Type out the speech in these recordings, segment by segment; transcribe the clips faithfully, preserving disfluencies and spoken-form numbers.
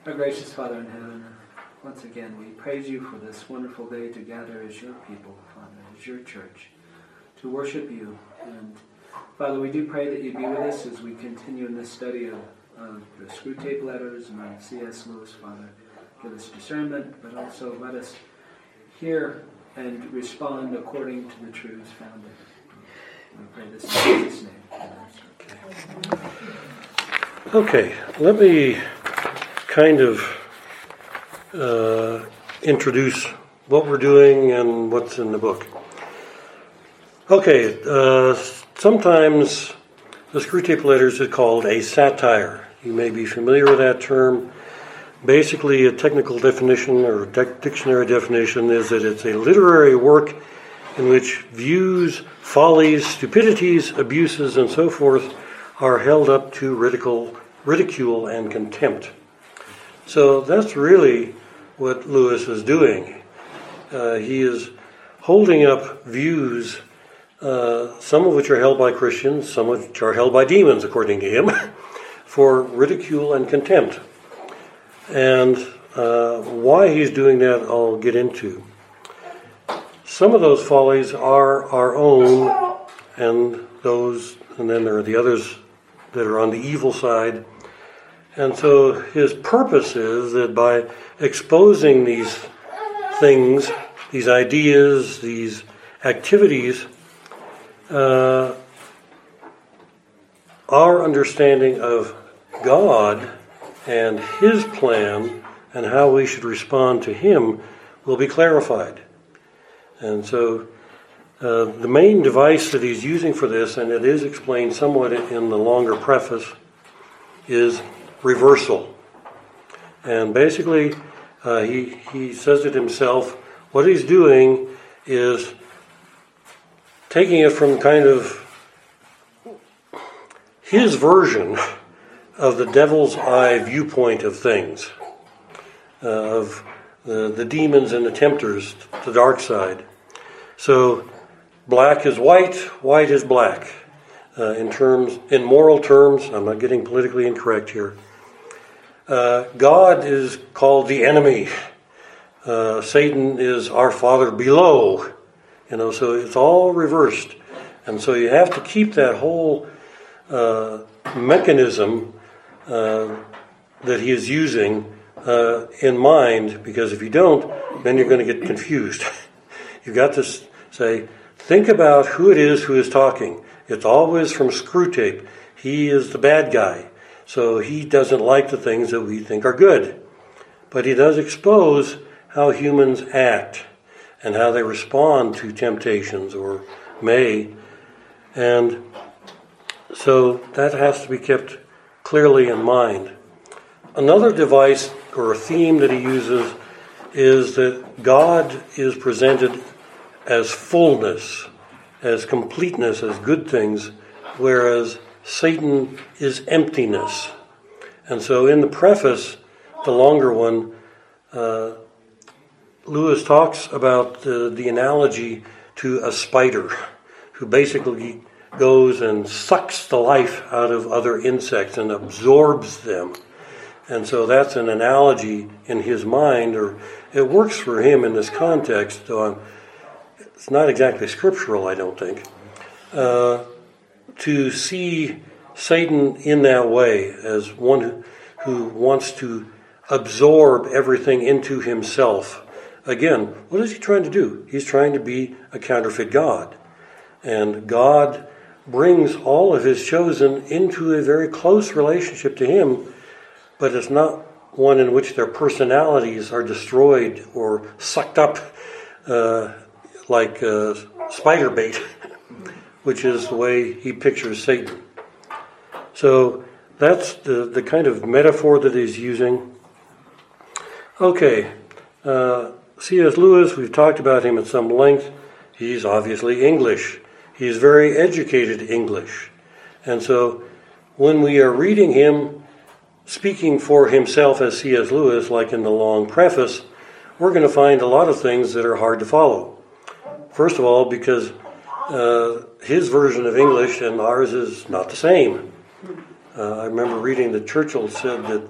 Our gracious Father in heaven, once again we praise you for this wonderful day to gather as your people, Father, as your church, to worship you. And Father, we do pray that you be with us as we continue in this study of, of the Screwtape Letters and of C S Lewis, Father. Give us discernment, but also let us hear and respond according to the truths found in it. We pray this in Jesus' name. Okay, let me kind of uh, introduce what we're doing and what's in the book. Okay, uh, sometimes the Screwtape Letters is called a satire. You may be familiar with that term. Basically, a technical definition or de- dictionary definition is that it's a literary work in which views, follies, stupidities, abuses, and so forth are held up to ridicule, ridicule and contempt. So that's really what Lewis is doing. Uh, he is holding up views, uh, some of which are held by Christians, some of which are held by demons, according to him, for ridicule and contempt. And uh, why he's doing that, I'll get into. Some of those follies are our own, and those, and then there are the others that are on the evil side. And so his purpose is that by exposing these things, these ideas, these activities, uh, our understanding of God and his plan and how we should respond to him will be clarified. And so uh, the main device that he's using for this, and it is explained somewhat in the longer preface, is reversal. And basically, uh, he, he says it himself, what he's doing is taking it from kind of his version of the devil's eye viewpoint of things, uh, of the, the demons and the tempters, the dark side. So black is white, white is black. Uh, in terms, in moral terms, I'm not getting politically incorrect here. Uh, God is called the enemy. Uh, Satan is our father below. You know, so it's all reversed. And so you have to keep that whole uh, mechanism uh, that he is using uh, in mind, because if you don't, then you're going to get confused. You've got to say, think about who it is who is talking. It's always from Screwtape. He is the bad guy. So he doesn't like the things that we think are good. But he does expose how humans act and how they respond to temptations, or may. And so that has to be kept clearly in mind. Another device or theme that he uses is that God is presented as fullness, as completeness, as good things, whereas Satan is emptiness. And so in the preface, the longer one, uh, Lewis talks about uh, the analogy to a spider who basically goes and sucks the life out of other insects and absorbs them. And so that's an analogy in his mind, or it works for him in this context, though I'm, it's not exactly scriptural, I don't think, uh, to see Satan in that way, as one who, who wants to absorb everything into himself. Again, what is he trying to do? He's trying to be a counterfeit God. And God brings all of his chosen into a very close relationship to him, but it's not one in which their personalities are destroyed or sucked up uh, like uh, spider bait, which is the way he pictures Satan. So that's the, the kind of metaphor that he's using. Okay, uh, C S Lewis, we've talked about him at some length. He's obviously English. He's very educated English. And so when we are reading him speaking for himself as C S Lewis, like in the long preface, we're going to find a lot of things that are hard to follow. First of all, because uh, his version of English and ours is not the same. Uh, I remember reading that Churchill said that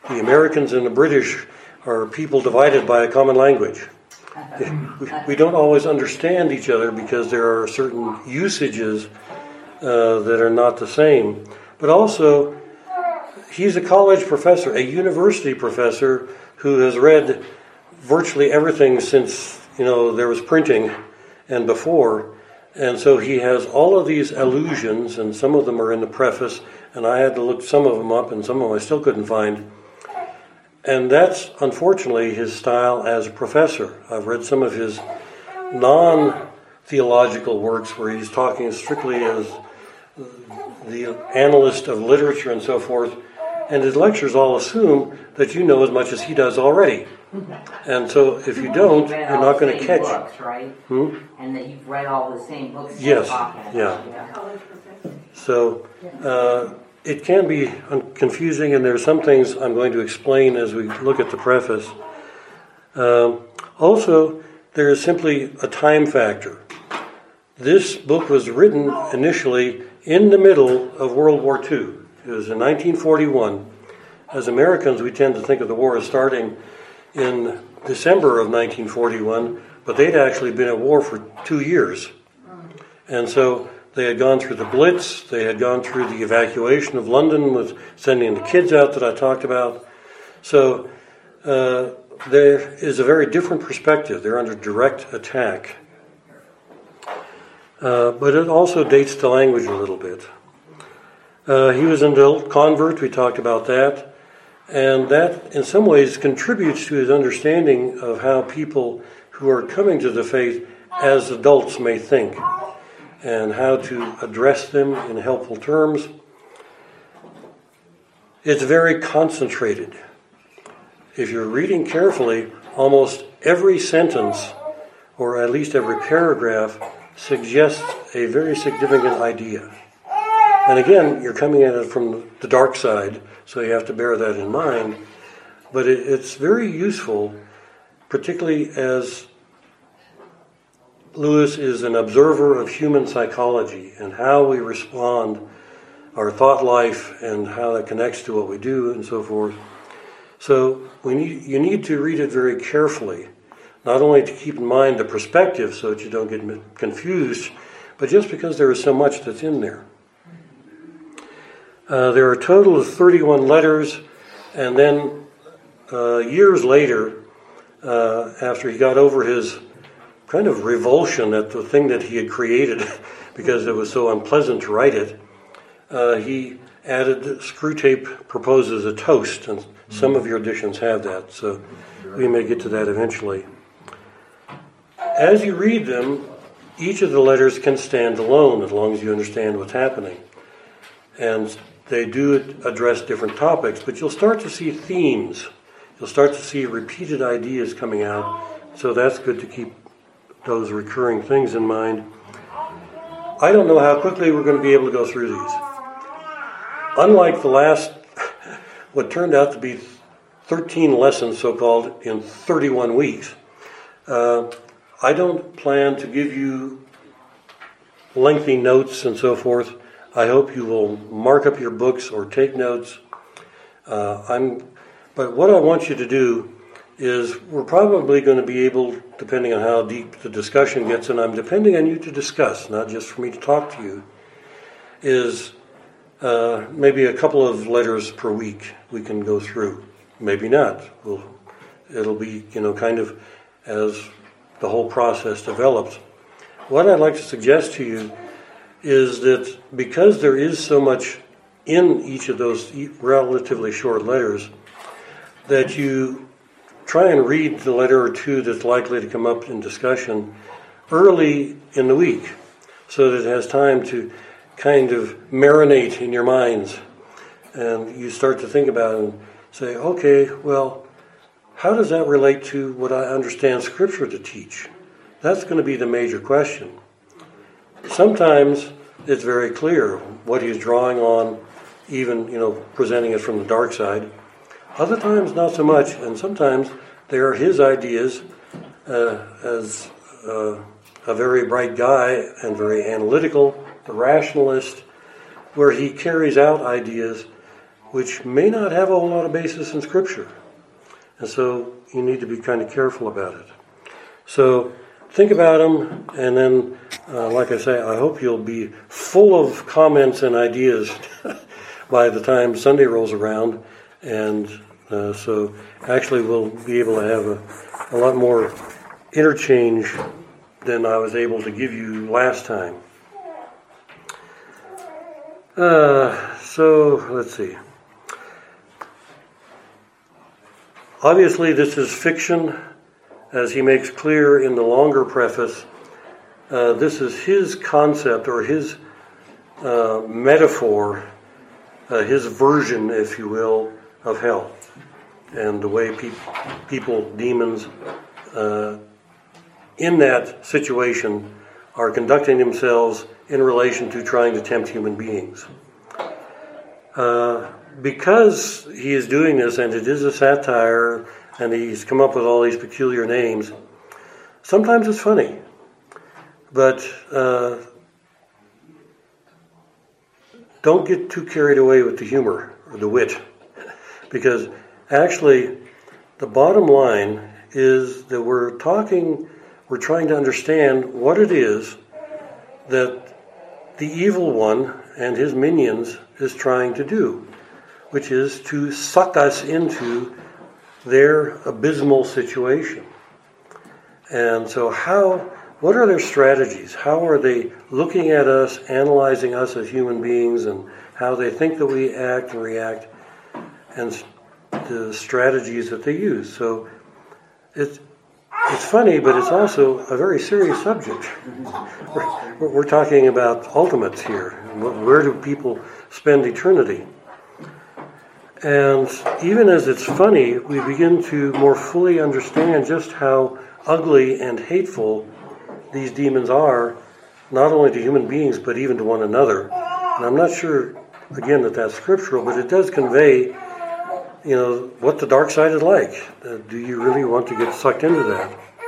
the Americans and the British are people divided by a common language. We, we don't always understand each other because there are certain usages uh, that are not the same. But also, he's a college professor, a university professor who has read virtually everything since, you know, there was printing and before. And so he has all of these allusions, and some of them are in the preface, and I had to look some of them up, and some of them I still couldn't find. And that's, unfortunately, his style as a professor. I've read some of his non-theological works where he's talking strictly as the analyst of literature and so forth, and his lectures all assume that you know as much as he does already. And so if you don't, you're not going to catch. Books, right? Hmm? And that you've read all the same books. Yes, yeah. yeah. So uh, it can be confusing, and there are some things I'm going to explain as we look at the preface. Um, also, there is simply a time factor. This book was written initially in the middle of World War Two. It was in nineteen forty-one. As Americans, we tend to think of the war as starting in December of nineteen forty-one, but they'd actually been at war for two years. And so they had gone through the Blitz, they had gone through the evacuation of London with sending the kids out that I talked about. So uh, there is a very different perspective. They're under direct attack. Uh, but it also dates to language a little bit. Uh, he was an adult convert, we talked about that. And that, in some ways, contributes to his understanding of how people who are coming to the faith as adults may think, and how to address them in helpful terms. It's very concentrated. If you're reading carefully, almost every sentence, or at least every paragraph, suggests a very significant idea. And again, you're coming at it from the dark side, so you have to bear that in mind. But it, it's very useful, particularly as Lewis is an observer of human psychology and how we respond, our thought life, and how that connects to what we do and so forth. So we need, you need to read it very carefully, not only to keep in mind the perspective so that you don't get confused, but just because there is so much that's in there. Uh, there are a total of thirty-one letters, and then uh, years later, uh, after he got over his kind of revulsion at the thing that he had created because it was so unpleasant to write it, uh, he added Screwtape Proposes a Toast, and some of your editions have that, so we may get to that eventually. As you read them, each of the letters can stand alone as long as you understand what's happening. And they do address different topics, but you'll start to see themes. You'll start to see repeated ideas coming out, so that's good to keep those recurring things in mind. I don't know how quickly we're going to be able to go through these. Unlike the last, what turned out to be thirteen lessons, so-called, in thirty-one weeks, uh, I don't plan to give you lengthy notes and so forth. I hope you will mark up your books or take notes. Uh, I'm, but what I want you to do is we're probably going to be able, depending on how deep the discussion gets, and I'm depending on you to discuss, not just for me to talk to you, is uh, maybe a couple of letters per week we can go through. Maybe not. We'll, it'll be, you know, kind of as the whole process develops. What I'd like to suggest to you is that because there is so much in each of those relatively short letters, that you try and read the letter or two that's likely to come up in discussion early in the week, so that it has time to kind of marinate in your minds, and you start to think about it and say, okay, well, how does that relate to what I understand Scripture to teach? That's going to be the major question. Sometimes it's very clear what he's drawing on, even, you know, presenting it from the dark side. Other times, not so much, and sometimes they are his ideas uh, as uh, a very bright guy and very analytical, the rationalist, where he carries out ideas which may not have a whole lot of basis in Scripture. And so you need to be kind of careful about it. So think about them, and then, uh, like I say, I hope you'll be full of comments and ideas by the time Sunday rolls around. And uh, so actually we'll be able to have a, a lot more interchange than I was able to give you last time. Uh, so, let's see. Obviously, this is fiction, as he makes clear in the longer preface. Uh, this is his concept, or his uh, metaphor, uh, his version, if you will, of hell, and the way pe- people, demons, uh, in that situation are conducting themselves in relation to trying to tempt human beings. Uh, because he is doing this, and it is a satire, and he's come up with all these peculiar names, sometimes it's funny. But uh, don't get too carried away with the humor or the wit, because actually the bottom line is that we're talking, we're trying to understand what it is that the evil one and his minions is trying to do, which is to suck us into their abysmal situation. And so how, what are their strategies? How are they looking at us, analyzing us as human beings, and how they think that we act and react, and the strategies that they use? So it's It's funny, but it's also a very serious subject. We're, we're talking about ultimates here. Where do people spend eternity? And even as it's funny, we begin to more fully understand just how ugly and hateful these demons are, not only to human beings, but even to one another. And I'm not sure, again, that that's scriptural, but it does convey, you know, what the dark side is like. Uh, do you really want to get sucked into that?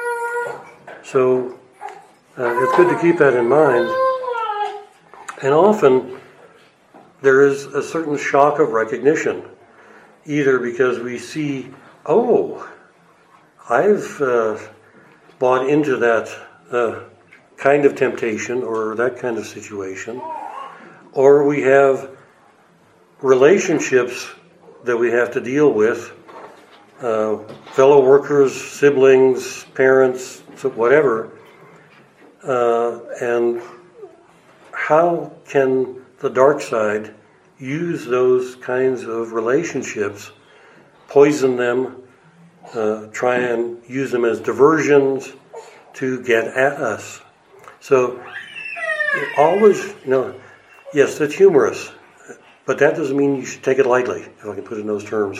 So uh, it's good to keep that in mind. And often there is a certain shock of recognition, either because we see, oh, I've uh, bought into that uh, kind of temptation or that kind of situation, or we have relationships that we have to deal with, uh, fellow workers, siblings, parents, whatever, uh, and how can the dark side use those kinds of relationships, poison them, uh, try and use them as diversions to get at us? So always, you know, yes, that's humorous, but that doesn't mean you should take it lightly, if I can put it in those terms.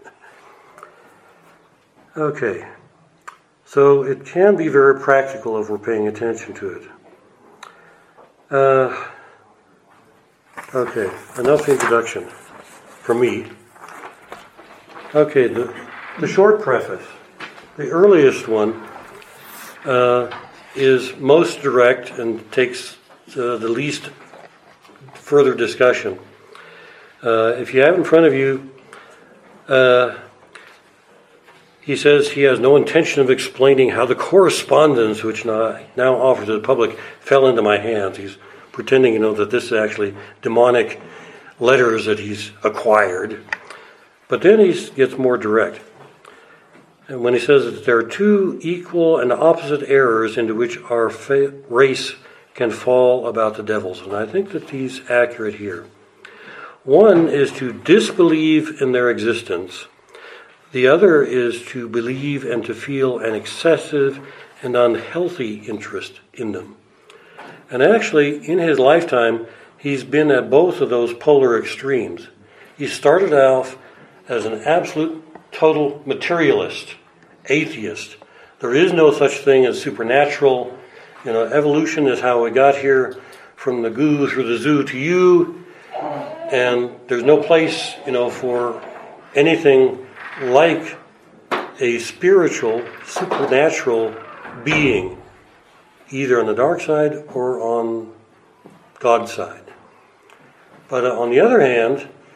Okay, so it can be very practical if we're paying attention to it. Uh, okay, enough introduction from me. Okay, the, the short preface, the earliest one, uh, is most direct and takes uh, the least further discussion. Uh, if you have in front of you, uh, he says he has no intention of explaining how the correspondence which now, now offered to the public fell into my hands. He's pretending, you know, that this is actually demonic letters that he's acquired. But then he gets more direct. And when he says that there are two equal and opposite errors into which our fa- race can fall about the devils. And I think that he's accurate here. One is to disbelieve in their existence. The other is to believe and to feel an excessive and unhealthy interest in them. And actually, in his lifetime, he's been at both of those polar extremes. He started off as an absolute, total materialist, atheist. There is no such thing as supernatural. You know, evolution is how we got here, from the goo through the zoo to you. And there's no place, you know, for anything like a spiritual, supernatural being, either on the dark side or on God's side. But uh, on the other hand,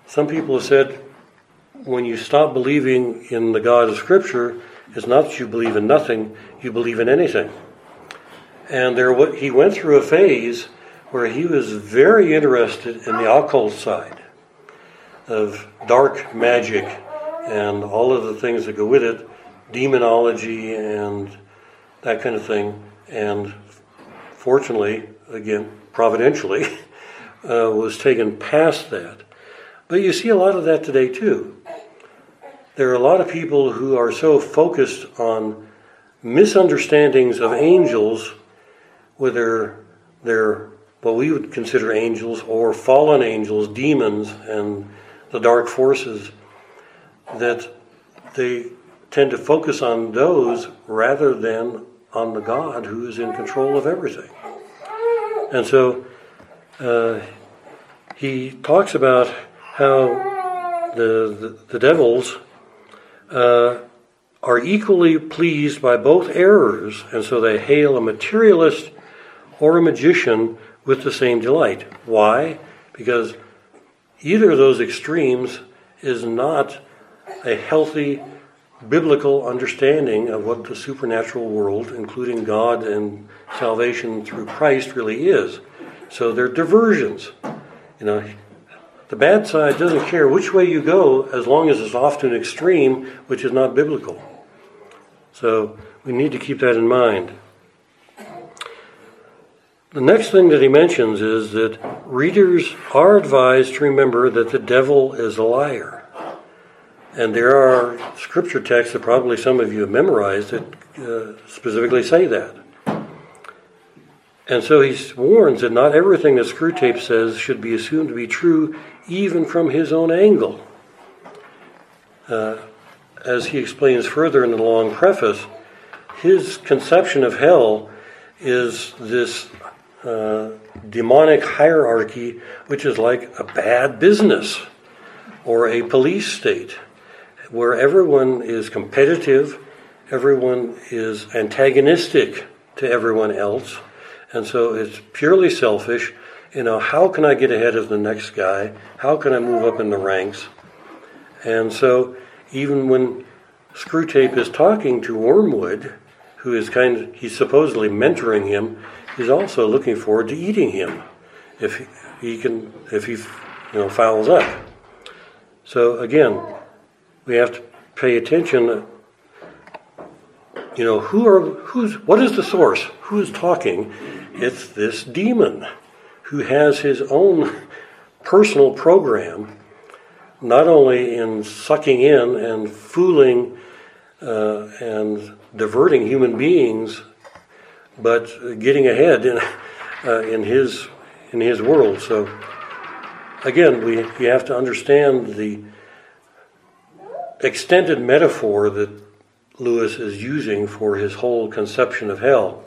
some people have said when you stop believing in the God of Scripture, it's not that you believe in nothing, you believe in anything. And there, he went through a phase where he was very interested in the occult side of dark magic and all of the things that go with it, demonology and that kind of thing. And fortunately, again, providentially, uh, was taken past that. But you see a lot of that today too. There are a lot of people who are so focused on misunderstandings of angels, whether they're what we would consider angels or fallen angels, demons, and the dark forces, that they tend to focus on those rather than on the God who is in control of everything. And so uh, he talks about how the, the, the devils uh, are equally pleased by both errors, and so they hail a materialist or a magician with the same delight. Why? Because either of those extremes is not a healthy biblical understanding of what the supernatural world, including God and salvation through Christ, really is. So they're diversions. You know, the bad side doesn't care which way you go as long as it's off to an extreme, which is not biblical. So we need to keep that in mind. The next thing that he mentions is that readers are advised to remember that the devil is a liar. And there are scripture texts that probably some of you have memorized that uh, specifically say that. And so he warns that not everything that Screwtape says should be assumed to be true, even from his own angle. Uh, as he explains further in the long preface, his conception of hell is this uh, demonic hierarchy, which is like a bad business or a police state, where everyone is competitive, everyone is antagonistic to everyone else, and so it's purely selfish. You know, how can I get ahead of the next guy? How can I move up in the ranks? And so even when Screwtape is talking to Wormwood, who is kind of, he's supposedly mentoring him, he's also looking forward to eating him if he, he can, if he, you know, fouls up. So again, we have to pay attention. You know, who are who's what is the source? Who is talking? It's this demon who has his own personal program, not only in sucking in and fooling uh, and diverting human beings, but getting ahead in uh, in his in his world. So again, we you have to understand the extended metaphor that Lewis is using for his whole conception of hell.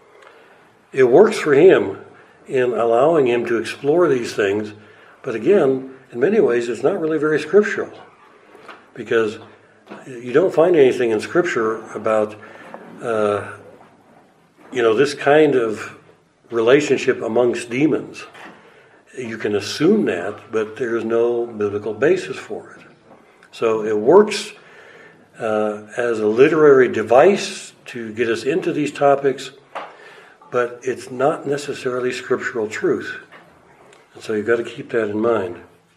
It works for him in allowing him to explore these things, but again, in many ways, it's not really very scriptural, because you don't find anything in Scripture about, uh, you know, this kind of relationship amongst demons. You can assume that, but there's no biblical basis for it. So it works uh, as a literary device to get us into these topics, but it's not necessarily scriptural truth. And so you've got to keep that in mind.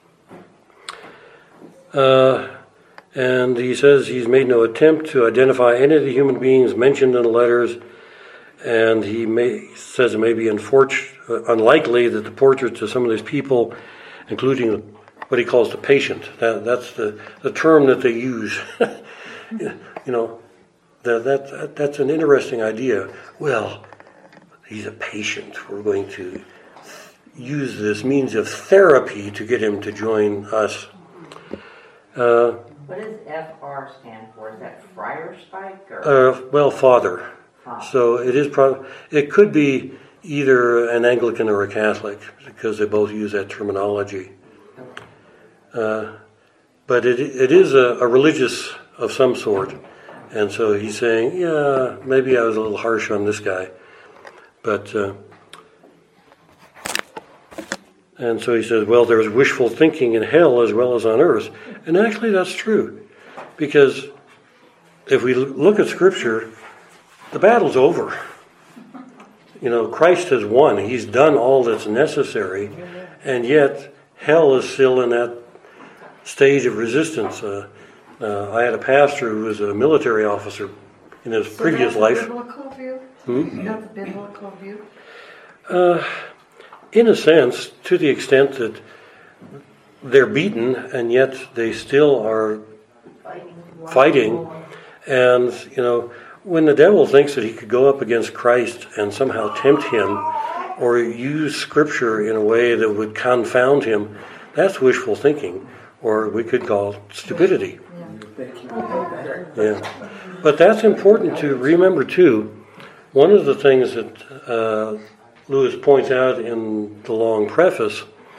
Uh, and he says he's made no attempt to identify any of the human beings mentioned in the letters, and he may, says it may be unfortunate, uh, unlikely that the portraits of some of these people, including what he calls the patient, that, that's the, the term that they use. You know, that, that that's an interesting idea. Well, he's a patient. We're going to use this means of therapy to get him to join us. Uh, what does F R stand for? Is that Friar Spike? Or? Uh, well, Father. Huh. So it is. Pro- it could be either an Anglican or a Catholic, because they both use that terminology. Uh, but it it is a, a religious of some sort, and so he's saying, yeah, maybe I was a little harsh on this guy, but uh, And so he says, well, there's wishful thinking in hell as well as on earth. And actually that's true. Because if we look at Scripture, the battle's over. You know, Christ has won. He's done all that's necessary. And yet, hell is still in that stage of resistance. Uh, uh, I had a pastor who was a military officer in his so previous that's life. The biblical view? Hmm? Not the biblical view? Uh, in a sense, to the extent that they're beaten and yet they still are fighting. And, you know, when the devil thinks that he could go up against Christ and somehow tempt him or use Scripture in a way that would confound him, that's wishful thinking, or we could call stupidity. Yeah. But that's important to remember, too. One of the things that uh, Lewis points out in the long preface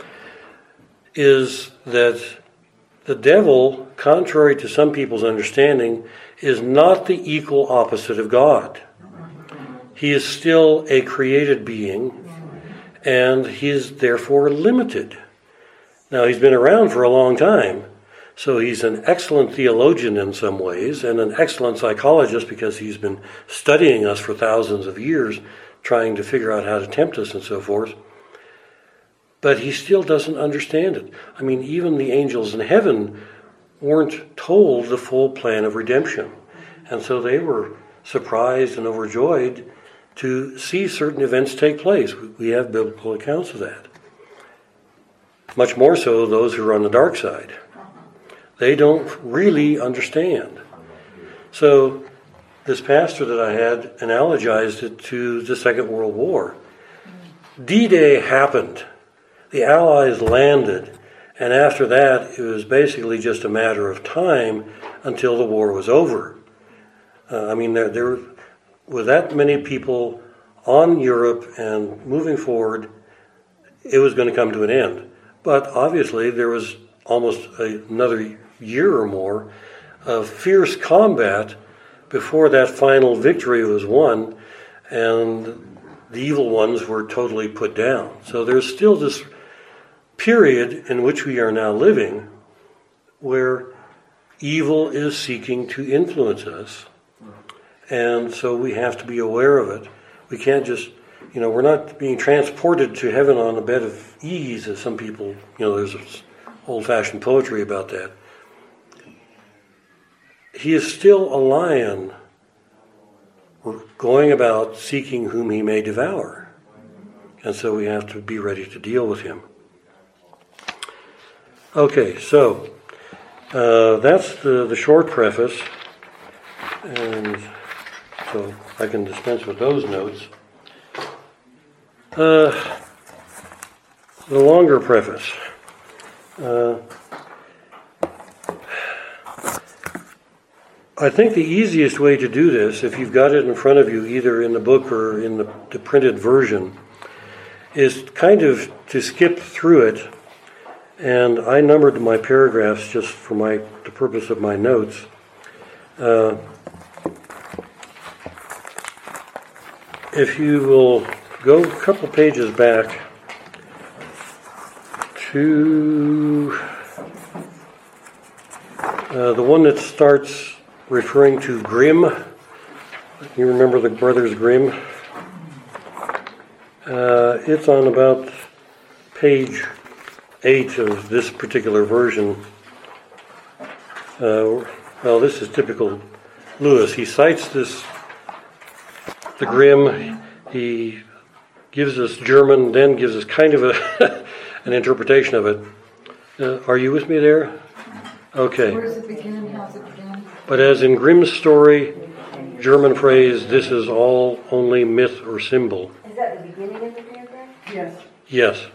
is that the devil, contrary to some people's understanding, is not the equal opposite of God. He is still a created being, and he is therefore limited. Now, he's been around for a long time, so he's an excellent theologian in some ways, and an excellent psychologist because he's been studying us for thousands of years, trying to figure out how to tempt us and so forth. But he still doesn't understand it. I mean, even the angels in heaven weren't told the full plan of redemption. And so they were surprised and overjoyed to see certain events take place. We have biblical accounts of that. Much more so those who are on the dark side. They don't really understand. So this pastor that I had analogized it to the Second World War. D-Day happened. The Allies landed. And after that, it was basically just a matter of time until the war was over. Uh, I mean, there, there were that many people on Europe and moving forward, it was going to come to an end. But obviously, there was almost a, another year or more of fierce combat before that final victory was won, and the evil ones were totally put down. So there's still this period in which we are now living where evil is seeking to influence us, and so we have to be aware of it. We can't just, you know, we're not being transported to heaven on a bed of ease, as some people, you know, there's old-fashioned poetry about that. He is still a lion going about seeking whom he may devour, and so we have to be ready to deal with him. Okay, so uh, that's the, the short preface, and so I can dispense with those notes. Uh, the longer preface. Uh, I think the easiest way to do this, if you've got it in front of you, either in the book or in the, the printed version, is kind of to skip through it. And I numbered my paragraphs just for my the purpose of my notes. Uh, if you will go a couple pages back to uh, the one that starts referring to Grimm. You remember the Brothers Grimm? Uh, it's on about page eight of this particular version. Uh, well, this is typical Lewis. He cites this, the Grimm. He gives us German, then gives us kind of a an interpretation of it. Uh, are you with me there? Okay. Where does it begin? How's it begin? But as in Grimm's story, German phrase, this is all only myth or symbol. Is that the beginning of the paragraph? Yes. Yes.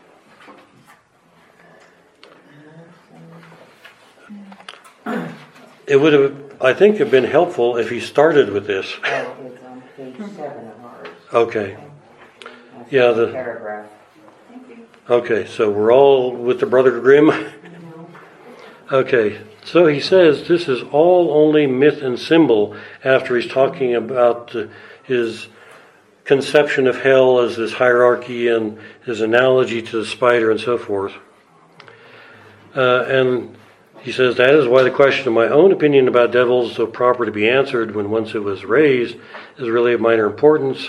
It would have, I think, have been helpful if he started with this. Oh, it's on page seven of ours. Okay. That's Yeah, the the- paragraph. Okay, so we're all with the Brother Grimm? Okay, so he says this is all only myth and symbol after he's talking about uh, his conception of hell as this hierarchy and his analogy to the spider and so forth. Uh, and he says, that is why the question of my own opinion about devils, though proper to be answered when once it was raised, is really of minor importance.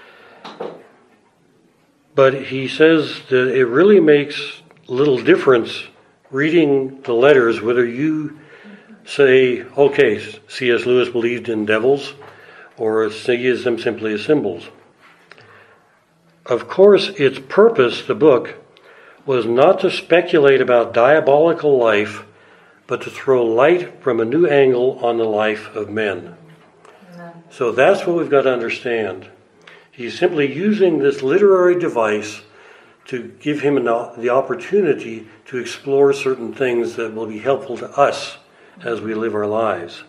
But he says that it really makes little difference reading the letters whether you say, okay, C S Lewis believed in devils, or sees them simply as symbols. Of course, its purpose, the book, was not to speculate about diabolical life, but to throw light from a new angle on the life of men. No. So that's what we've got to understand. He's simply using this literary device to give him an, the opportunity to explore certain things that will be helpful to us as we live our lives.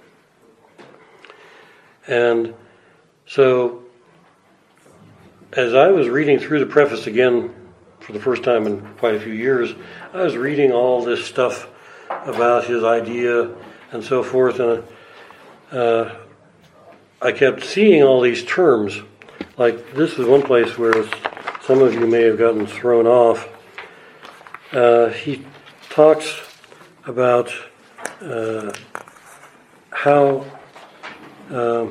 And so, as I was reading through the preface again for the first time in quite a few years, I was reading all this stuff about his idea and so forth, and uh, I kept seeing all these terms. Like, this is one place where some of you may have gotten thrown off. Uh, he talks about uh, how uh,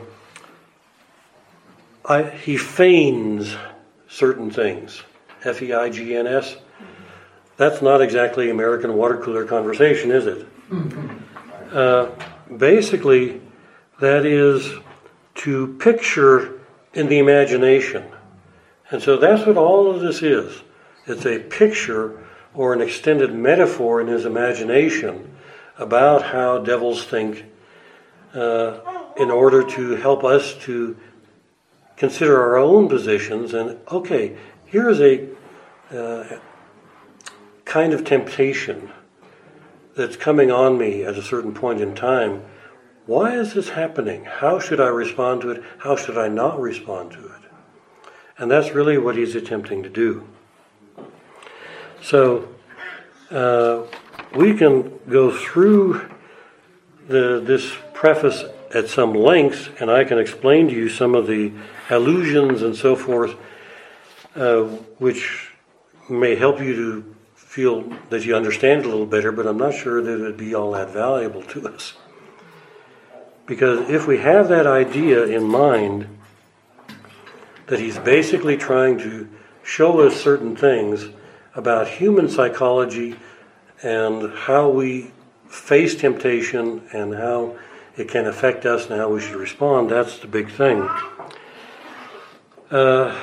I, he feigns certain things. F E I G N S. That's not exactly American water cooler conversation, is it? Uh, basically, that is to picture in the imagination. And so that's what all of this is. It's a picture or an extended metaphor in his imagination about how devils think uh, in order to help us to consider our own positions. And, okay, here is a uh, kind of temptation that's coming on me at a certain point in time. Why is this happening? How should I respond to it? How should I not respond to it? And that's really what he's attempting to do. So uh, we can go through the, this preface at some length, and I can explain to you some of the allusions and so forth, uh, which may help you to feel that you understand it a little better, but I'm not sure that it would be all that valuable to us. Because if we have that idea in mind, that he's basically trying to show us certain things about human psychology and how we face temptation and how it can affect us and how we should respond, that's the big thing. Uh,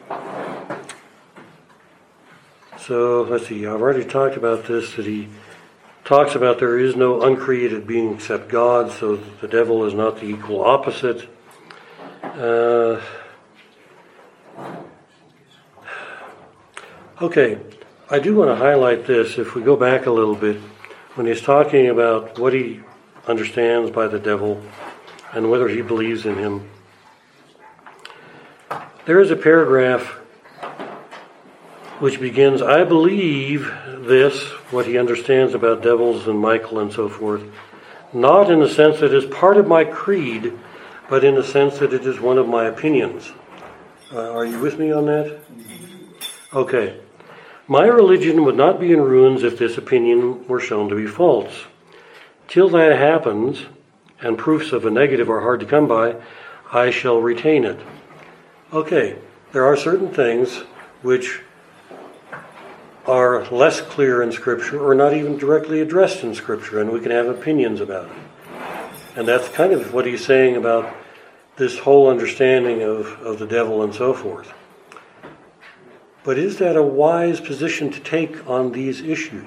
so, let's see, I've already talked about this, that he talks about there is no uncreated being except God, so the devil is not the equal opposite. Uh, okay, I do want to highlight this, if we go back a little bit, when he's talking about what he understands by the devil and whether he believes in him. There is a paragraph which begins, I believe this, what he understands about devils and Michael and so forth, not in the sense that it is part of my creed, but in the sense that it is one of my opinions. Uh, are you with me on that? Okay. My religion would not be in ruins if this opinion were shown to be false. Till that happens, and proofs of a negative are hard to come by, I shall retain it. Okay, there are certain things which are less clear in Scripture or not even directly addressed in Scripture, and we can have opinions about it. And that's kind of what he's saying about this whole understanding of, of the devil and so forth. But is that a wise position to take on these issues?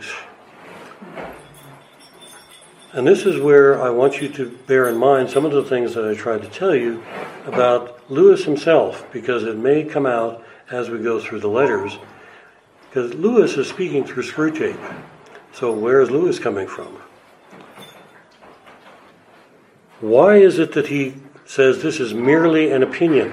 And this is where I want you to bear in mind some of the things that I tried to tell you about Lewis himself, because it may come out as we go through the letters. Because Lewis is speaking through Screwtape. So where is Lewis coming from? Why is it that he says this is merely an opinion?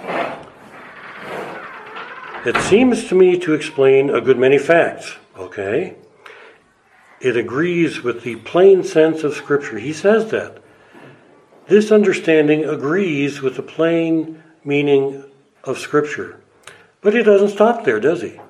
It seems to me to explain a good many facts. Okay. It agrees with the plain sense of Scripture. He says that. This understanding agrees with the plain meaning of Scripture. But he doesn't stop there, does he?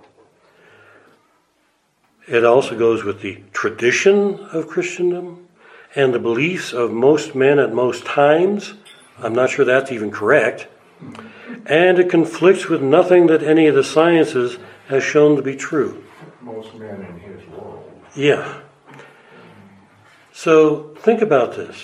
It also goes with the tradition of Christendom and the beliefs of most men at most times. I'm not sure that's even correct. And it conflicts with nothing that any of the sciences has shown to be true. Most men in his world. Yeah. So think about this.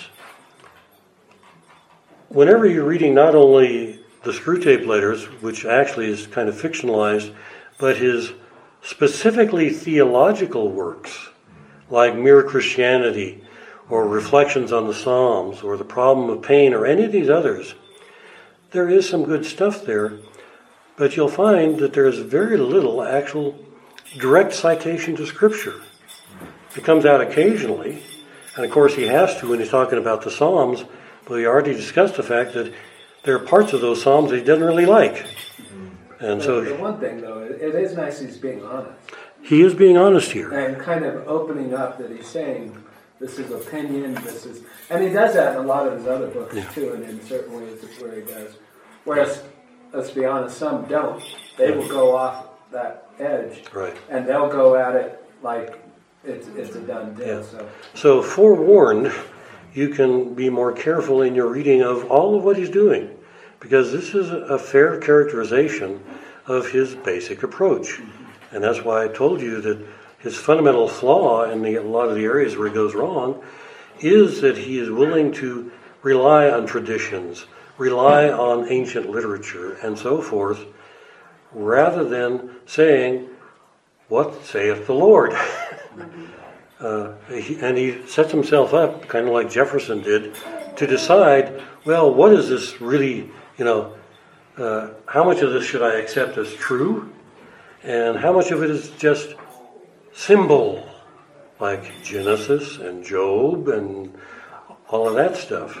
Whenever you're reading not only the Screwtape Letters, which actually is kind of fictionalized, but his specifically theological works, like Mere Christianity, or Reflections on the Psalms, or The Problem of Pain, or any of these others, there is some good stuff there, but you'll find that there's very little actual direct citation to Scripture. It comes out occasionally, and of course he has to when he's talking about the Psalms, but we already discussed the fact that there are parts of those Psalms that he doesn't really like. And so the one thing, though, it is nice he's being honest. He is being honest here. And kind of opening up that he's saying, this is opinion, this is... And he does that in a lot of his other books, yeah. too, and in certain ways it's where he does. Whereas, let's be honest, some don't. They will go off that edge. Right. And they'll go at it like it's, it's a done deal. Yeah. So. so forewarned, you can be more careful in your reading of all of what he's doing. Because this is a fair characterization of his basic approach. And that's why I told you that his fundamental flaw in the, a lot of the areas where he goes wrong is that he is willing to rely on traditions, rely on ancient literature, and so forth, rather than saying, what saith the Lord? uh, he, and he sets himself up, kind of like Jefferson did, to decide, well, what is this really... You know, uh, how much of this should I accept as true? And how much of it is just symbol, like Genesis and Job and all of that stuff?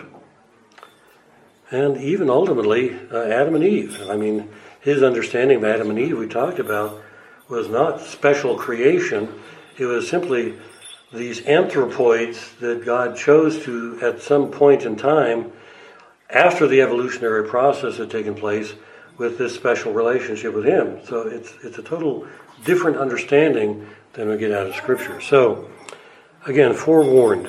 And even ultimately, uh, Adam and Eve. I mean, his understanding of Adam and Eve we talked about was not special creation. It was simply these anthropoids that God chose to, at some point in time, after the evolutionary process had taken place, with this special relationship with him. So it's it's a total different understanding than we get out of Scripture. So, again, forewarned.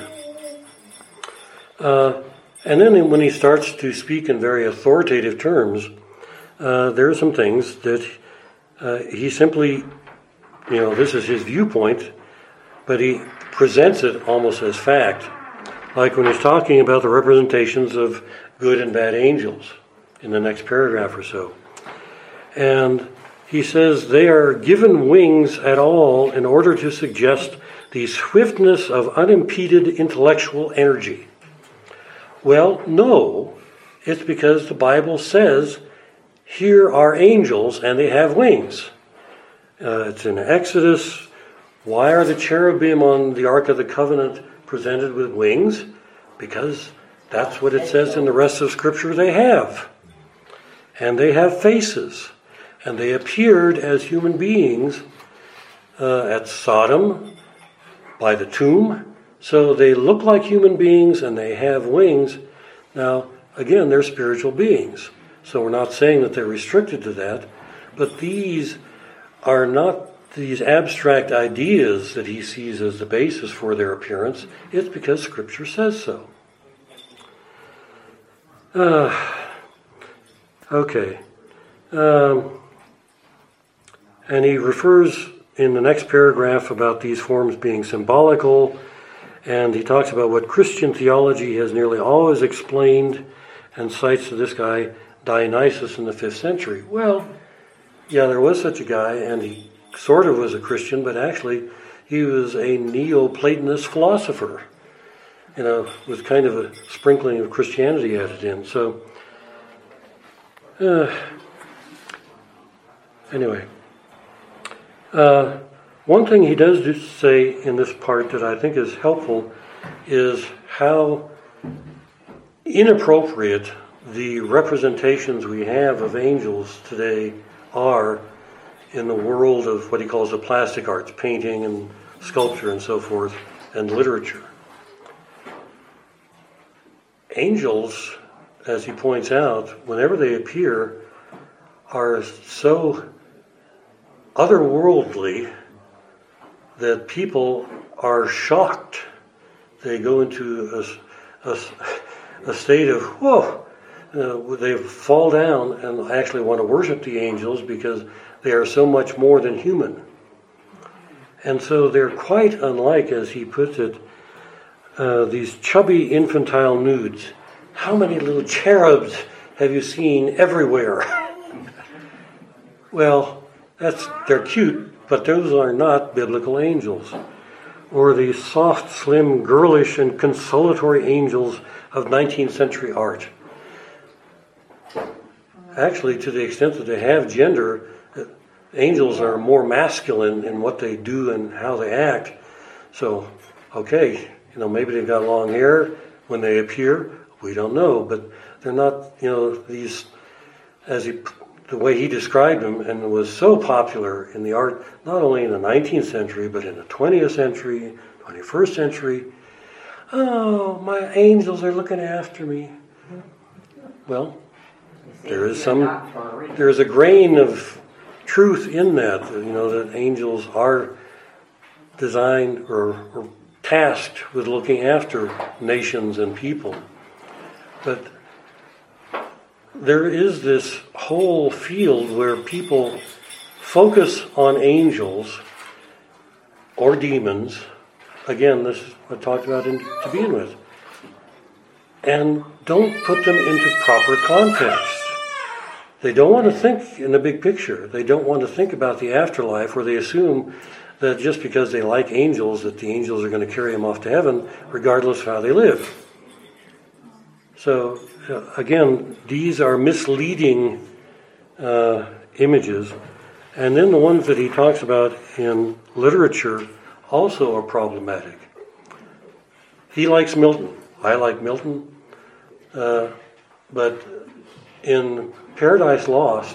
Uh, and then when he starts to speak in very authoritative terms, uh, there are some things that uh, he simply, you know, this is his viewpoint, but he presents it almost as fact. Like when he's talking about the representations of good and bad angels in the next paragraph or so. And he says they are given wings at all in order to suggest the swiftness of unimpeded intellectual energy. Well, no, it's because the Bible says here are angels and they have wings. Uh, it's in Exodus. Why are the cherubim on the Ark of the Covenant presented with wings? Because that's what it says in the rest of Scripture they have. And they have faces. And they appeared as human beings uh, at Sodom by the tomb. So they look like human beings and they have wings. Now, again, they're spiritual beings. So we're not saying that they're restricted to that. But these are not these abstract ideas that he sees as the basis for their appearance. It's because Scripture says so. Uh, okay. Um, and he refers in the next paragraph about these forms being symbolical, and he talks about what Christian theology has nearly always explained, and cites this guy Dionysius in the fifth century. Well, yeah, there was such a guy, and he sort of was a Christian, but actually he was a Neoplatonist philosopher, you know, with kind of a sprinkling of Christianity added in. So, uh, anyway, uh, one thing he does do say in this part that I think is helpful is how inappropriate the representations we have of angels today are in the world of what he calls the plastic arts, painting and sculpture and so forth, and literature. Angels, as he points out, whenever they appear, are so otherworldly that people are shocked. They go into a, a, a state of, whoa, uh, they fall down and actually want to worship the angels because they are so much more than human. And so they're quite unlike, as he puts it, uh, these chubby infantile nudes. How many little cherubs have you seen everywhere? Well, that's they're cute, but those are not biblical angels. Or the soft, slim, girlish, and consolatory angels of nineteenth century art. Actually, to the extent that they have gender, angels are more masculine in what they do and how they act. So, okay, you know, maybe they've got long hair when they appear. We don't know, but they're not, you know, these, as he, the way he described them, and it was so popular in the art, not only in the nineteenth century, but in the twentieth century, twenty-first century. Oh, my angels are looking after me. Well, there is some, there is a grain of truth in that, you know, that angels are designed or, or tasked with looking after nations and people. But there is this whole field where people focus on angels or demons. Again, this is what I talked about in, to begin with. And don't put them into proper context. They don't want to think in the big picture. They don't want to think about the afterlife, where they assume that just because they like angels, that the angels are going to carry them off to heaven, regardless of how they live. So, uh, again, these are misleading uh, images. And then the ones that he talks about in literature also are problematic. He likes Milton. I like Milton. Uh, but in Paradise Lost,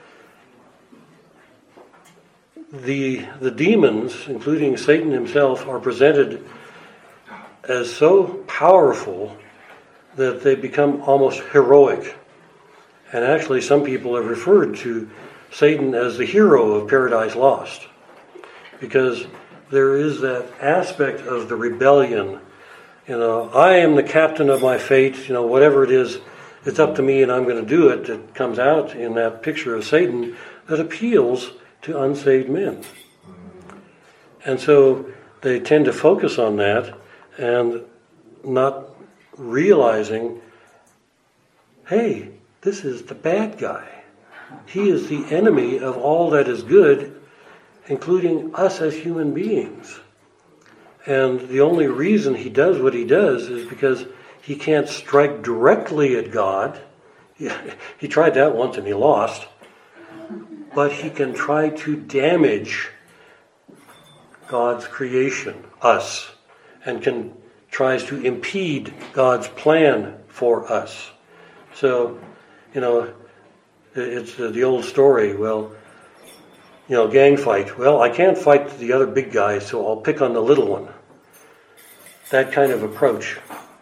the the demons, including Satan himself, are presented as so powerful that they become almost heroic. And actually some people have referred to Satan as the hero of Paradise Lost, because there is that aspect of the rebellion. You know, I am the captain of my fate, you know, whatever it is, it's up to me and I'm going to do it. It comes out in that picture of Satan that appeals to unsaved men. And so they tend to focus on that and not realizing, hey, this is the bad guy. He is the enemy of all that is good, including us as human beings. And the only reason he does what he does is because he can't strike directly at God. He, he tried that once and he lost. But he can try to damage God's creation, us, and can tries to impede God's plan for us. So, you know, it's the old story, well, you know, gang fight. Well, I can't fight the other big guy, so I'll pick on the little one. That kind of approach.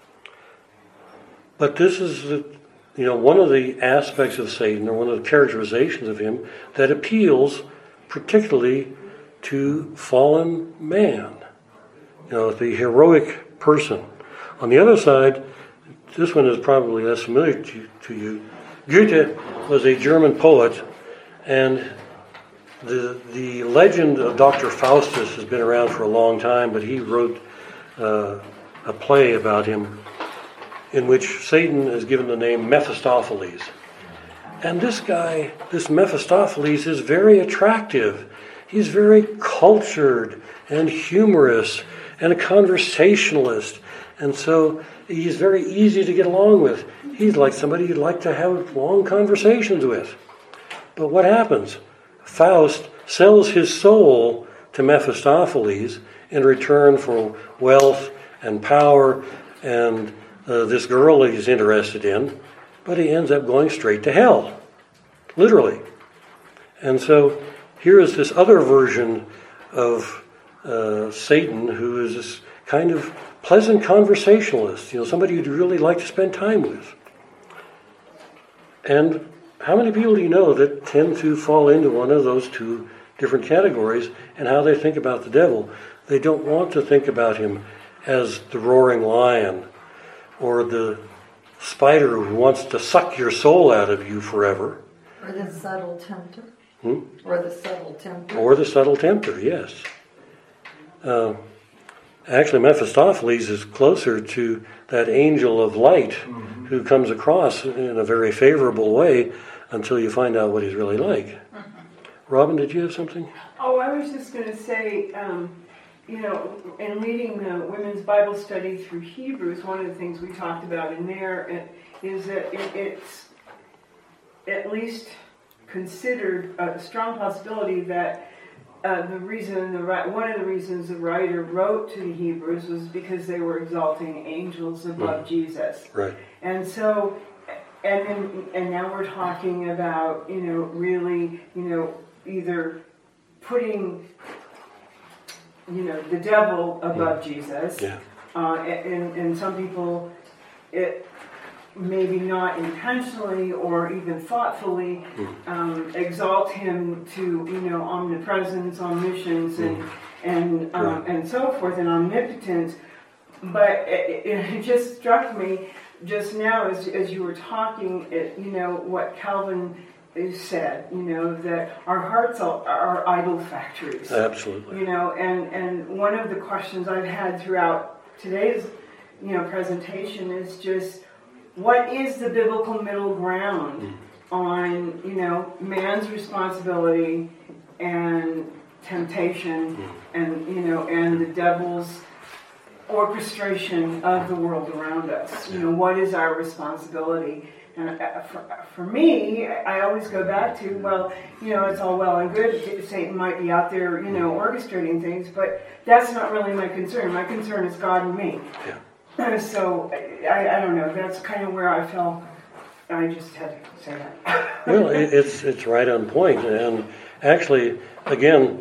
But this is, the, you know, one of the aspects of Satan, or one of the characterizations of him, that appeals particularly to fallen man. You know, the heroic person. On the other side, this one is probably less familiar to, to you. Goethe was a German poet, and the the legend of Doctor Faustus has been around for a long time, but he wrote uh, a play about him in which Satan is given the name Mephistopheles. And this guy, this Mephistopheles, is very attractive. He's very cultured and humorous and a conversationalist. And so he's very easy to get along with. He's like somebody you'd like to have long conversations with. But what happens? Faust sells his soul to Mephistopheles in return for wealth and power and uh, this girl he's interested in, but he ends up going straight to hell, literally. And so here is this other version of uh, Satan, who is this kind of pleasant conversationalist, you know, somebody you'd really like to spend time with. And how many people do you know that tend to fall into one of those two different categories and how they think about the devil? They don't want to think about him as the roaring lion or the spider who wants to suck your soul out of you forever. Or the subtle tempter. Hmm? Or the subtle tempter. Or the subtle tempter, yes. Uh, actually, Mephistopheles is closer to that angel of light mm-hmm. who comes across in a very favorable way until you find out what he's really like. Mm-hmm. Robin, did you have something? Oh, I was just going to say, um, you know, in leading the women's Bible study through Hebrews, one of the things we talked about in there is that it, it's at least considered a strong possibility that uh, the reason the one of the reasons the writer wrote to the Hebrews was because they were exalting angels above mm. Jesus. Right. And so, and then, and now we're talking about, you know, really, you know, either putting, you know, the devil above mm. Jesus. Yeah. Uh, and, and some people, it maybe not intentionally or even thoughtfully mm. um, exalt him to, you know, omnipresence, omniscience, and mm. and um, right. and so forth, and omnipotence. But it, it just struck me just now as as you were talking, it, you know, what Calvin said, you know, that our hearts are, are idol factories. Absolutely. You know, and and one of the questions I've had throughout today's, you know, presentation is just, what is the biblical middle ground mm. on, you know, man's responsibility and temptation mm. and, you know, and the devil's orchestration of the world around us? You know, what is our responsibility? And for, for me, I always go back to, well, you know, it's all well and good. Satan might be out there, you know, orchestrating things, but that's not really my concern. My concern is God and me. Yeah. So, I, I don't know, that's kind of where I felt, I just had to say that. Well, it, it's it's right on point. And actually, again,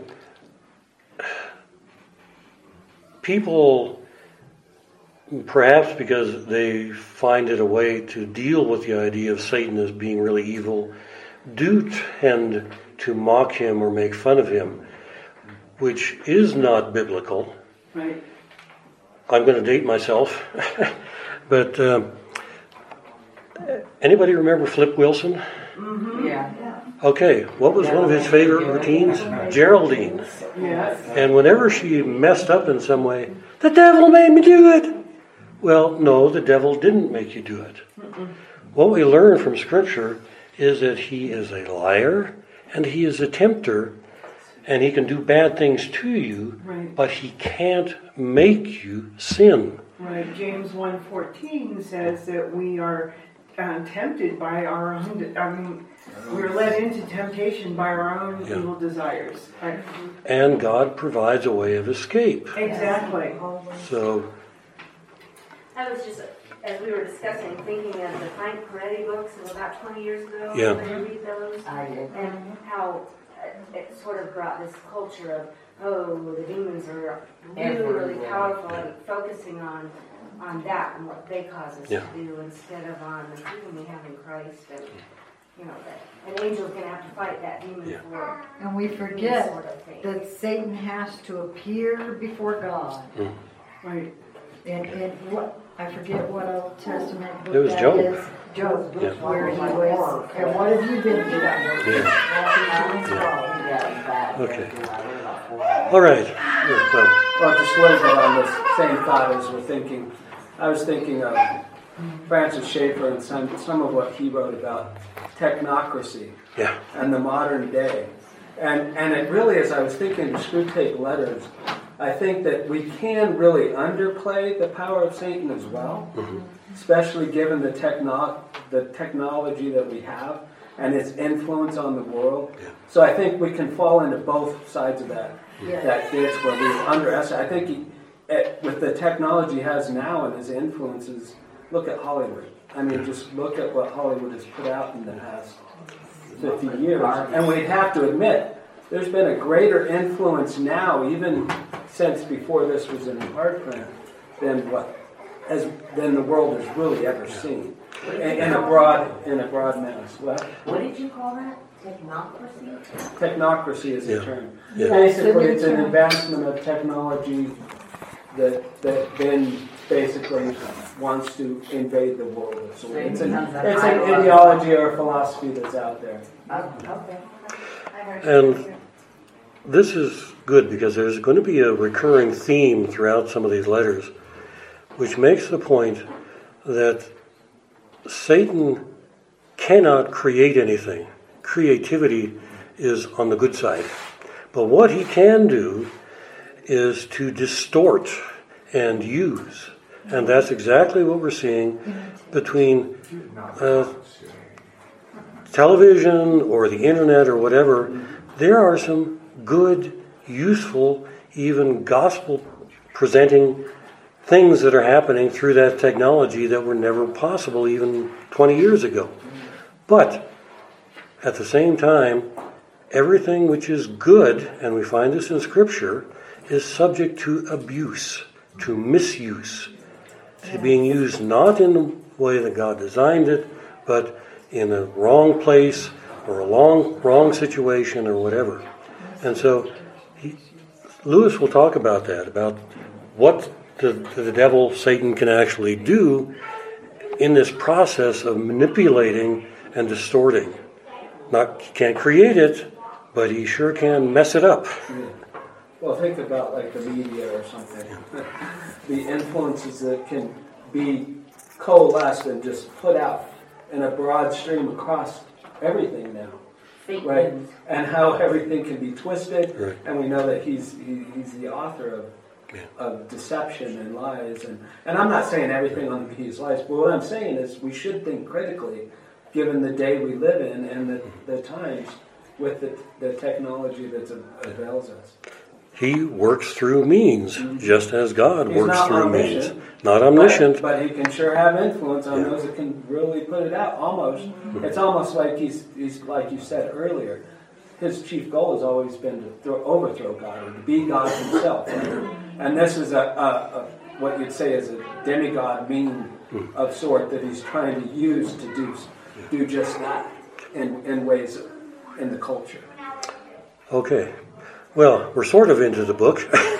people, perhaps because they find it a way to deal with the idea of Satan as being really evil, do tend to mock him or make fun of him, which is not biblical. Right. I'm going to date myself, but um, anybody remember Flip Wilson? Mm-hmm. Yeah. Okay, what was one of his favorite routines? Geraldine. Yes. And whenever she messed up in some way, the devil made me do it. Well, no, the devil didn't make you do it. Mm-mm. What we learn from Scripture is that he is a liar and he is a tempter. And he can do bad things to you, right. but he can't make you sin. Right. James one fourteen says that we are uh, tempted by our own, I mean, we're led into temptation by our own yeah. evil desires. Right? And God provides a way of escape. Exactly. So. I was just, as we were discussing, thinking of the Frank Peretti books of about twenty years ago. Yeah. Did you read those? I did. And how it sort of brought this culture of, oh, the demons are really, really powerful, and focusing on on that and what they cause us yeah. to do instead of on the freedom we have in Christ, and you know that an angel's going to have to fight that demon yeah. for. And we forget sort of thing. that Satan has to appear before God. Mm. Right. And, and what I forget what Old Testament book It was that Job. is. Job, Yeah. where he was. And what have you been doing? Yeah. Okay. All right. Yeah, so. Well, just a little bit on the same thought as we're thinking. I was thinking of Francis Schaeffer and some, some of what he wrote about technocracy Yeah. and the modern day. And and it really, as I was thinking of Screwtape Letters, I think that we can really underplay the power of Satan as well, mm-hmm. especially given the techno- the technology that we have and its influence on the world. Yeah. So I think we can fall into both sides of that Yeah. that ditch where we underestimate. I think he, it, with the technology he has now and his influences, look at Hollywood. I mean, just look at what Hollywood has put out in the past fifty years. And we'd have to admit, there's been a greater influence now, even since before this was in hard print, than what as than the world has really ever seen. What did in, you in a call broad in a broad mass. Well, that? What did you call that? Technocracy? technocracy is the Yeah. term. Yeah. Basically, Yeah, it's an advancement of technology that that then basically wants to invade the world of soul. So it It's an, becomes an it's an ideology. ideology or a philosophy that's out there. Oh, okay. And this is good because there's going to be a recurring theme throughout some of these letters, which makes the point that Satan cannot create anything. Creativity is on the good side. But what he can do is to distort and use. And that's exactly what we're seeing between uh, television or the internet or whatever. There are some good, useful, even gospel presenting things that are happening through that technology that were never possible even twenty years ago. But at the same time, everything which is good, and we find this in Scripture, is subject to abuse, to misuse, to being used not in the way that God designed it, but in a wrong place or a long, wrong situation or whatever. And so he, Lewis will talk about that, about what the, the devil, Satan, can actually do in this process of manipulating and distorting. Not he can't create it, but he sure can mess it up. Well, think about like the media or something. The influences that can be coalesced and just put out in a broad stream across everything now. Fake Right, news. and how everything can be twisted, Right. and we know that he's he, he's the author of Yeah. of deception and lies, and and I'm not saying everything on he's lies, but what I'm saying is we should think critically, given the day we live in and the, the times with the the technology that avails us. He works through means, just as God He's works not through means. omniscient, Not omniscient. But, but he can sure have influence on Yeah. those that can really put it out. Almost, it's almost like he's he's like you said earlier. His chief goal has always been to throw, overthrow God or to be God himself. And this is a, a, a what you'd say is a demigod mean of sort that he's trying to use to do do just that in in ways in the culture. Okay. Well, we're sort of into the book.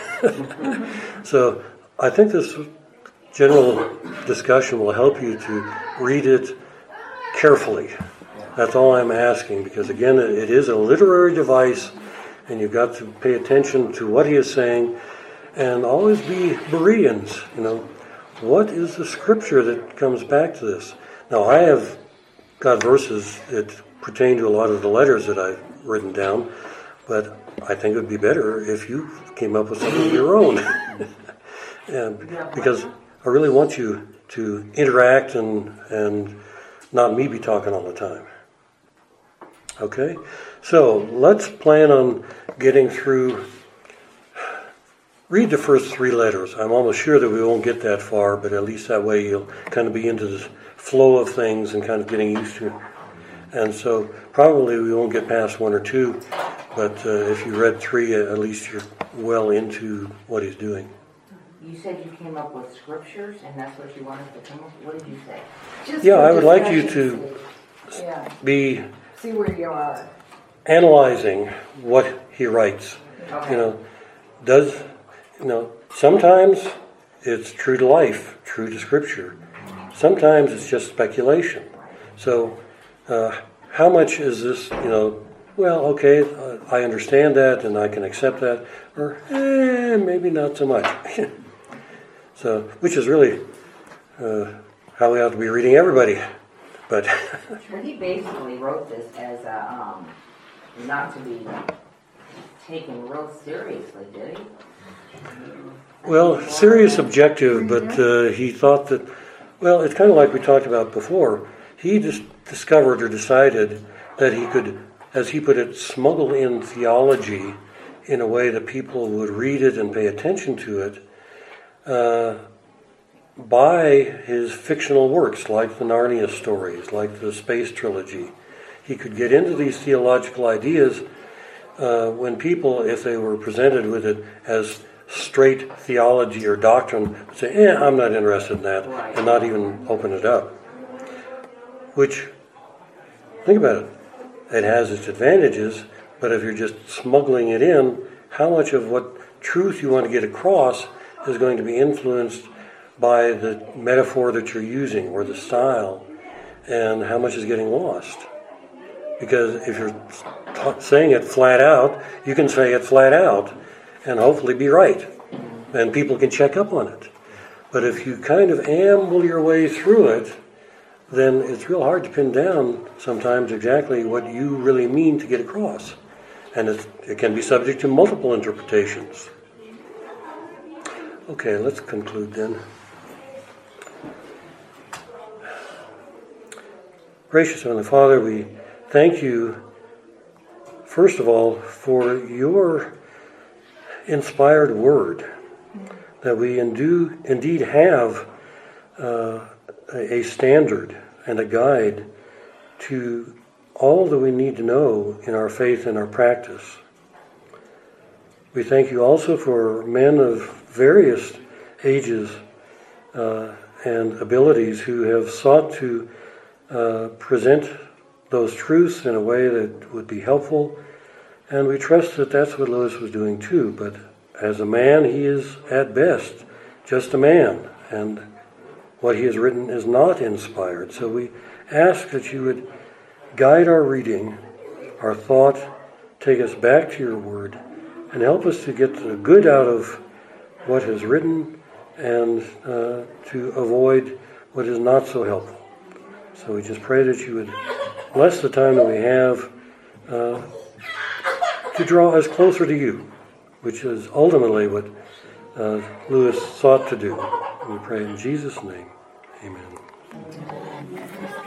So I think this general discussion will help you to read it carefully. That's all I'm asking, because again, it is a literary device, and you've got to pay attention to what he is saying, and always be Bereans. You know, what is the scripture that comes back to this? Now, I have got verses that pertain to a lot of the letters that I've written down, but I think it would be better if you came up with something of your own. And because I really want you to interact and and not me be talking all the time. Okay? So let's plan on getting through. Read the first three letters. I'm almost sure that we won't get that far, but at least that way you'll kind of be into the flow of things and kind of getting used to it. And so probably we won't get past one or two, but uh, if you read three, at least you're well into what he's doing. You said you came up with scriptures, and that's what you wanted to come up with? What did you say? Just Yeah, for I would like you discussion's to sake. Yeah, be see where you are. analyzing what he writes. Okay. You know, does, you know, sometimes it's true to life, true to Scripture. Sometimes it's just speculation. So, uh, how much is this, you know, well, okay, uh, I understand that and I can accept that, or eh, maybe not so much. So, which is really uh, how we ought to be reading everybody. But But he basically wrote this as a, um, not to be taken real seriously, did he? well, serious objective, but uh, he thought that, well, it's kind of like we talked about before. He just discovered or decided that he could, as he put it, smuggle in theology in a way that people would read it and pay attention to it uh, by his fictional works, like the Narnia stories, like the Space Trilogy. He could get into these theological ideas uh, when people, if they were presented with it as straight theology or doctrine, would say, eh, I'm not interested in that, and not even open it up. which, think about it, it has its advantages, but if you're just smuggling it in, how much of what truth you want to get across is going to be influenced by the metaphor that you're using or the style, and how much is getting lost? Because if you're t- saying it flat out, you can say it flat out and hopefully be right, and people can check up on it. But if you kind of amble your way through it, then it's real hard to pin down sometimes exactly what you really mean to get across. And it, it can be subject to multiple interpretations. Okay, let's conclude then. Gracious Heavenly Father, we thank you, first of all, for your inspired word, that we do indeed have uh, a standard and a guide to all that we need to know in our faith and our practice. We thank you also for men of various ages uh, and abilities who have sought to uh, present those truths in a way that would be helpful, and we trust that that's what Lewis was doing too. But as a man, he is at best just a man, and what he has written is not inspired. So we ask that you would guide our reading, our thought, take us back to your word, and help us to get the good out of what is written and uh, to avoid what is not so helpful. So we just pray that you would bless the time that we have uh, to draw us closer to you, which is ultimately what uh, Lewis sought to do. And we pray in Jesus' name. Amen.